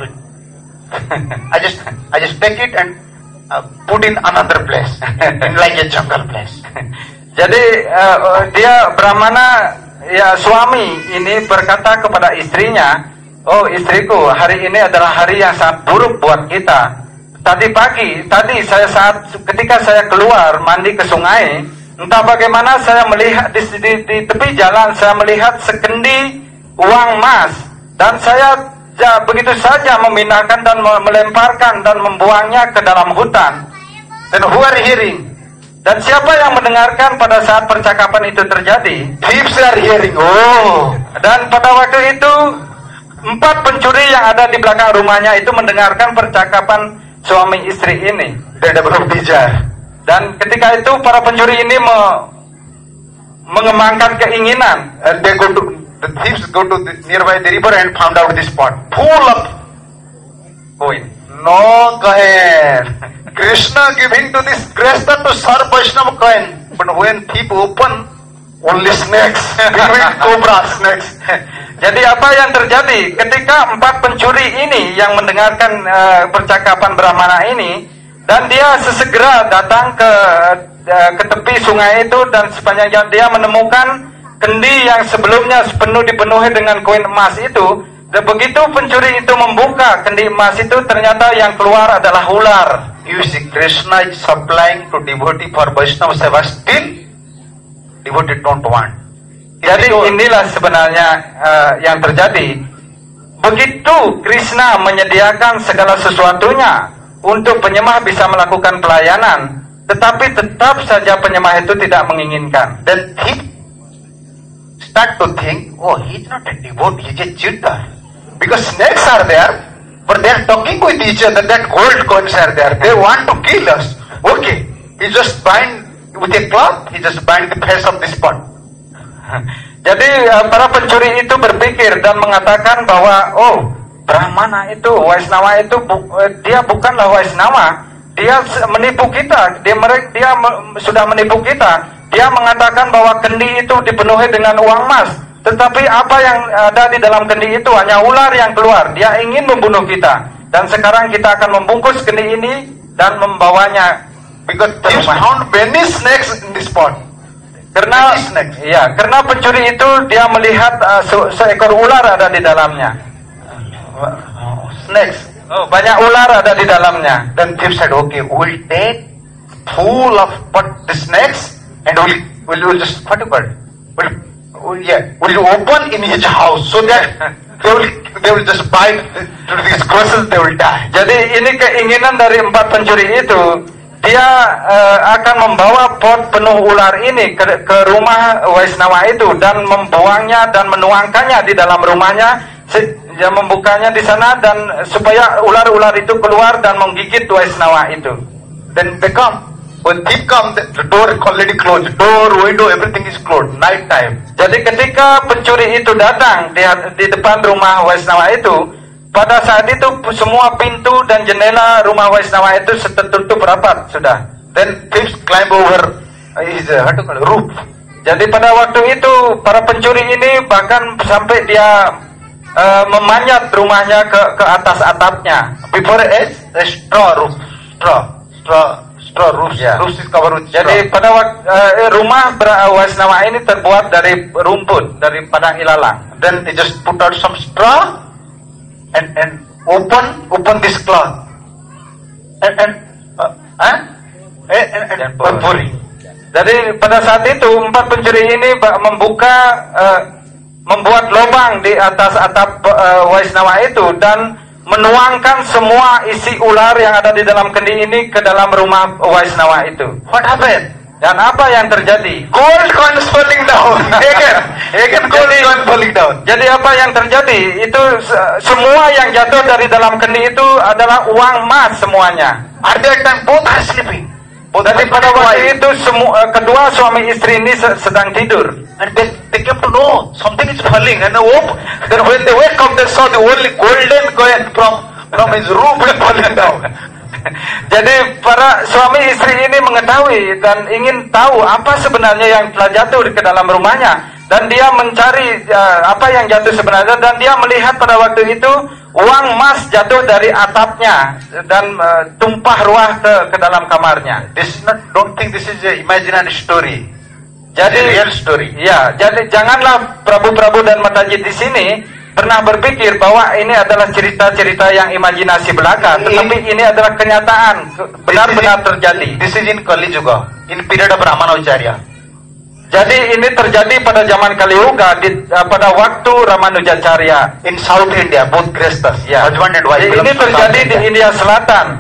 I just I just take it and uh, put in another place, in like a jungle place. Jadi uh, dia Brahmana ya suami ini berkata kepada istrinya, oh istriku, hari ini adalah hari yang sangat buruk buat kita. Tadi pagi, tadi saya saat ketika saya keluar mandi ke sungai, entah bagaimana saya melihat di, di, di tepi jalan saya melihat sekendi uang emas dan saya ya, begitu saja memindahkan dan melemparkan dan membuangnya ke dalam hutan. Dan who are hearing? Dan siapa yang mendengarkan pada saat percakapan itu terjadi? Thieves are hearing. Oh, dan pada waktu itu empat pencuri yang ada di belakang rumahnya itu mendengarkan percakapan suami istri ini. Dia berbicara. Dan ketika itu para pencuri ini me, mengembangkan keinginan. And they go to the thieves go to the, nearby the river and found out this pot full of coin. No coin. Krishna giving to this Krishna to serve Vaishnava coin. But when thief open, only snakes, between cobra snakes. Jadi apa yang terjadi ketika empat pencuri ini yang mendengarkan uh, percakapan Brahmana ini, dan dia sesegera datang ke uh, ke tepi sungai itu, dan sepanjang jalan dia menemukan kendi yang sebelumnya penuh dipenuhi dengan koin emas itu. Dan begitu pencuri itu membuka kendi emas itu, ternyata yang keluar adalah ular. You see, Krishna is supplying to devotee for Vaishnava seva. Still, devotee don't want. Jadi inilah sebenarnya uh, yang terjadi. Begitu Krishna menyediakan segala sesuatunya untuk penyembah bisa melakukan pelayanan, tetapi tetap saja penyembah itu tidak menginginkan. Then he start to think, oh, he's not a devotee, he's a cheater. Because snakes are there, but they are talking with each other, that gold coins are there. They want to kill us. Okay, he just bind with a cloth, he just bind the face of this pot. Jadi para pencuri itu berpikir dan mengatakan bahwa oh, Brahmana itu, Vaishnava itu bu, dia bukanlah Vaishnava, dia menipu kita, dia mereka dia sudah menipu kita. Dia mengatakan bahwa kendi itu dipenuhi dengan uang emas, tetapi apa yang ada di dalam kendi itu hanya ular yang keluar. Dia ingin membunuh kita, dan sekarang kita akan membungkus kendi ini dan membawanya. Because they found many snakes in this pot. Karena ya, karena pencuri itu dia melihat uh, se seekor ular ada di dalamnya. Snakes. Oh, banyak ular ada di dalamnya. Then thief said, okay, we'll take full of but the snakes and we'll we'll, we'll just what do you call it? We'll, we'll yeah, we'll open in his house so that they will they will just bite to these groceries, they will die. Jadi ini keinginan dari empat pencuri itu. Dia uh, akan membawa pot penuh ular ini ke, ke rumah Vaishnava itu dan membuangnya dan menuangkannya di dalam rumahnya. dia membukanya di sana dan supaya ular-ular itu keluar dan menggigit Waisnawa itu. Then they come. When thief come, the the door is already closed. Door, window, everything is closed. Night time. Jadi ketika pencuri itu datang di, di depan rumah Waisnawa itu, pada saat itu semua pintu dan jendela rumah Waisnawa itu tertutup rapat sudah. Then thieves climb over his uh, how to call it, roof. Jadi pada waktu itu para pencuri ini bahkan sampai dia uh, memanjat rumahnya ke ke atas atapnya. Before a, a straw roof, straw, straw, straw roof. Yeah. Roof is covered with straw. Jadi pada waktu uh, rumah Waisnawa ini terbuat dari rumput, dari padang ilalang. Then they just put out some straw and and open open this cloth and and uh, huh? and, and, and, and puri. Jadi pada saat itu empat pencuri ini membuka uh, membuat lubang di atas atap uh, Waisnawa itu dan menuangkan semua isi ular yang ada di dalam kendi ini ke dalam rumah Waisnawa itu. What happened? Dan apa yang terjadi? Gold coins falling down. Again, again gold coins falling down. Jadi apa yang terjadi? Itu semua yang jatuh dari dalam kendi itu adalah uang emas semuanya. At that time both are sleeping. Jadi pada waktu itu semua kedua suami istri ini sedang tidur. And they, they came to know something is falling. And they woke, then when they wake up, they saw the only golden coin from from his roof falling down. Jadi para suami istri ini mengetahui dan ingin tahu apa sebenarnya yang telah jatuh ke dalam rumahnya, dan dia mencari uh, apa yang jatuh sebenarnya, dan dia melihat pada waktu itu uang emas jatuh dari atapnya dan uh, tumpah ruah ke ke dalam kamarnya. This is not, don't think this is a imaginary story. Jadi real story. Ya, jadi janganlah Prabu-Prabu dan Matajid di sini pernah berpikir bahwa ini adalah cerita-cerita yang imajinasi belaka, tetapi ini adalah kenyataan, benar-benar terjadi. This is in Kali Yuga, in period of Ramanujacharya. Jadi ini terjadi pada zaman Kali Yuga, di, uh, pada waktu Ramanujacharya. In South India, both Grestas, ya. husband and wife. Ini terjadi di India Selatan.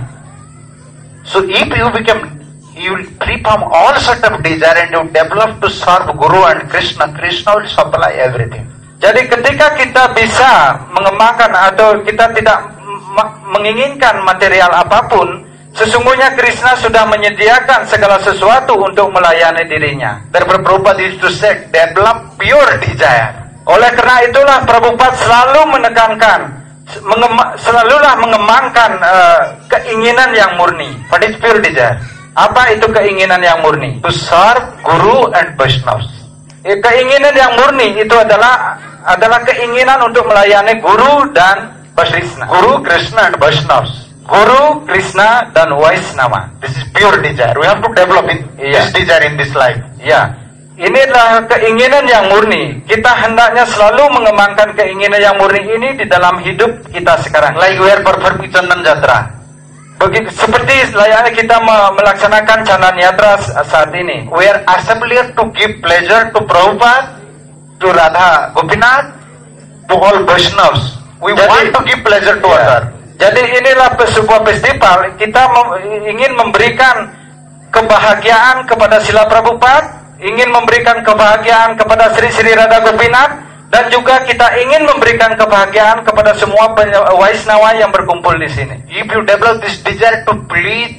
So if you become, you will free from all sort of desire and you develop to serve Guru and Krishna, Krishna will supply everything. Jadi ketika kita bisa mengembangkan atau kita tidak menginginkan material apapun, sesungguhnya Krishna sudah menyediakan segala sesuatu untuk melayani dirinya. Therefore Prabhupada used to say, develop pure desire. Oleh karena itulah Prabhupada selalu menekankan, mengema, selalulah mengembangkan uh, keinginan yang murni. What is pure desire? Apa itu keinginan yang murni? To serve Guru and Vaishnavas. Keinginan yang murni itu adalah adalah keinginan untuk melayani Guru dan Krishna. Guru, Krishna and Vaishnavas. Guru, Krishna dan Vaisnava. This is pure desire. We have to develop it, yeah. This desire in this life. Ya, ini adalah keinginan yang murni. Kita hendaknya selalu mengembangkan keinginan yang murni ini di dalam hidup kita sekarang. Like we are performing Chandan Jatra. Begitu seperti layaknya kita melaksanakan Chandan Yatra saat ini. We are assembled here to give pleasure to Prabhupada, to Radha Gopinath, to all Vaishnavas. We Jadi, want to give pleasure to yeah. others. Jadi inilah sebuah festival, kita mem ingin memberikan kebahagiaan kepada Srila Prabhupada, ingin memberikan kebahagiaan kepada Sri Sri Radha Gopinath, dan juga kita ingin memberikan kebahagiaan kepada semua Waisnawa yang berkumpul di sini. If you develop this desire to please,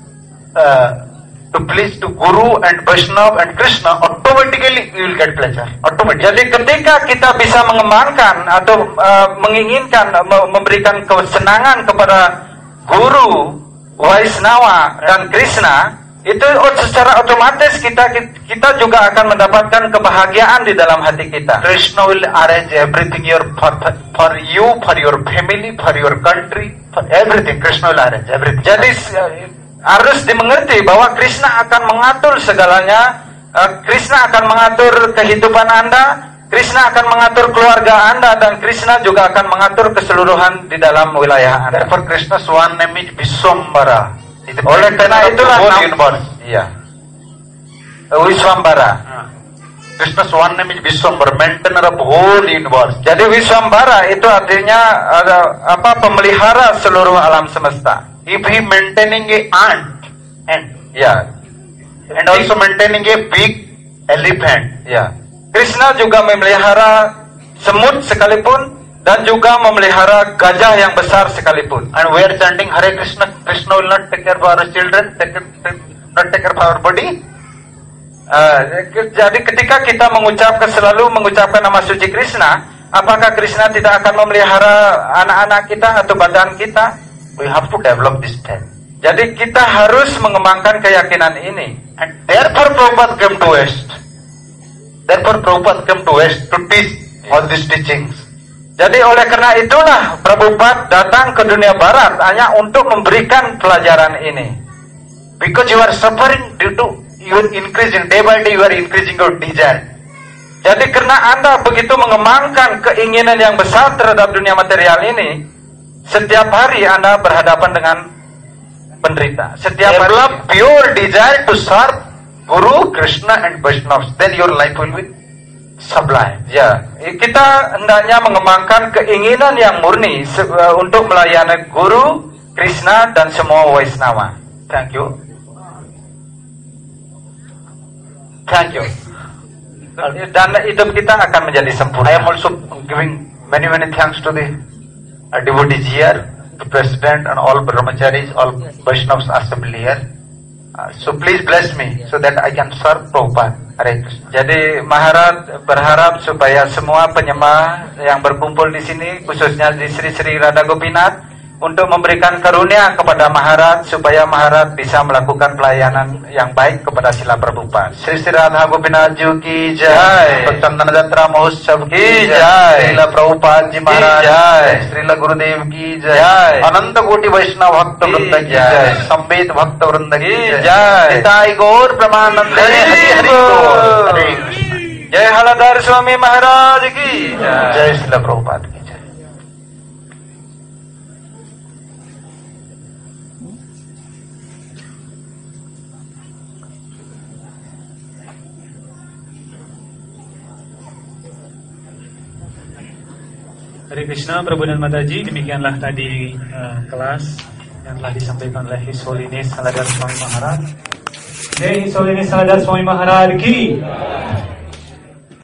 uh, to please to Guru and Vaishnava and Krishna, automatically you will get pleasure. Automatically. Jadi ketika kita bisa mengembangkan atau uh, menginginkan uh, memberikan kesenangan kepada Guru, Vaishnava dan Krishna, itu secara otomatis kita kita juga akan mendapatkan kebahagiaan di dalam hati kita. Krishna will arrange everything your for, for you, for your family, for your country, for everything. Krishna will arrange everything. Jadi harus dimengerti bahwa Krishna akan mengatur segalanya. Krishna akan mengatur kehidupan Anda, Krishna akan mengatur keluarga Anda, dan Krishna juga akan mengatur keseluruhan di dalam wilayah Anda. Therefore Krishna's one name is Viswambara. Oleh karena itulah universe. Iya. Wiswambara. Krishna's one name is Viswambara, maintainer of whole universe. Jadi Wiswambara itu artinya ada apa? Pemelihara seluruh alam semesta. If he maintaining a ant, ant, ya, and also maintaining a big elephant, ya. Krishna juga memelihara semut sekalipun, dan juga memelihara gajah yang besar sekalipun. And we are chanting Hare Krishna, Krishna will not take care of our children, take, take, not take care of our body. Uh, jadi ketika kita mengucapkan selalu mengucapkan nama suci Krishna, apakah Krishna tidak akan memelihara anak-anak kita atau badan kita? We have to develop this faith. Jadi kita harus mengembangkan keyakinan ini. And therefore Prabhupada came to West. Therefore Prabhupada came to West to teach all these teachings. Jadi oleh karena itulah Prabhupada datang ke dunia barat hanya untuk memberikan pelajaran ini. Because you are suffering due to you are increasing day by day, you are increasing your desire. Jadi karena Anda begitu mengembangkan keinginan yang besar terhadap dunia material ini, setiap hari Anda berhadapan dengan penderita. Setiap hari Develop pure desire to serve Guru, Krishna and Vaishnavas. Then your life will be sublime. Ya, kita hendaknya mengembangkan keinginan yang murni se- untuk melayani Guru, Krishna dan semua Vaishnava. Thank you. Thank you. Dan hidup kita akan menjadi I sempurna. am also giving many many thanks to the uh, devotees here, the president and all brahmacharis, all Vaishnavas assembled here. Uh, so please bless me so that I can serve Prabhupada. Hare Krishna. Jadi Maharaj berharap supaya semua penyembah yang berkumpul di sini, khususnya di Sri Sri Radha Gopinath, untuk memberikan karunia kepada Maharaj supaya Maharaj bisa melakukan pelayanan yang baik kepada Srila Prabhupada. Sri Sri Radha Gopinath Ji ki Jai. jai, Chandana Jatra Mahotsav ki jai, Srila Prabhupada Ji Maharaj jai, Srila Gurudev ki jai, Jai. Ananta Koti Vaishnava Bhakta Vrinda ki jai. jai, Sambet Bhakta Vrinda ki Ki jai, jai. Nitai Gaur Pramananda Hari Hari Hari Gaur. Hare Krishna. Jai Haladhar Swami Maharaj ki jai. Jai Srila Prabhupada ki jai. Hare Krishna, Prabhu dan Mataji, demikianlah tadi uh, kelas yang telah disampaikan oleh His Holiness Haladhar Swami Maharaj. Jai His Holiness Haladhar Swami Maharaj ki